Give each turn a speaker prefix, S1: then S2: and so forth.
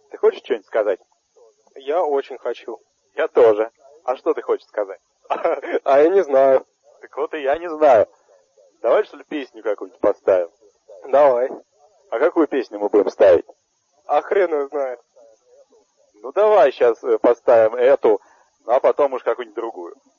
S1: Ты хочешь что-нибудь сказать?
S2: Я очень хочу.
S1: Я тоже. А что ты хочешь сказать?
S2: А я не знаю.
S1: Так вот и я не знаю. Давай, что ли, песню какую-нибудь поставим?
S2: Давай.
S1: А какую песню мы будем ставить?
S2: А хрен его знает.
S1: Ну давай сейчас поставим эту, а потом уж какую-нибудь другую.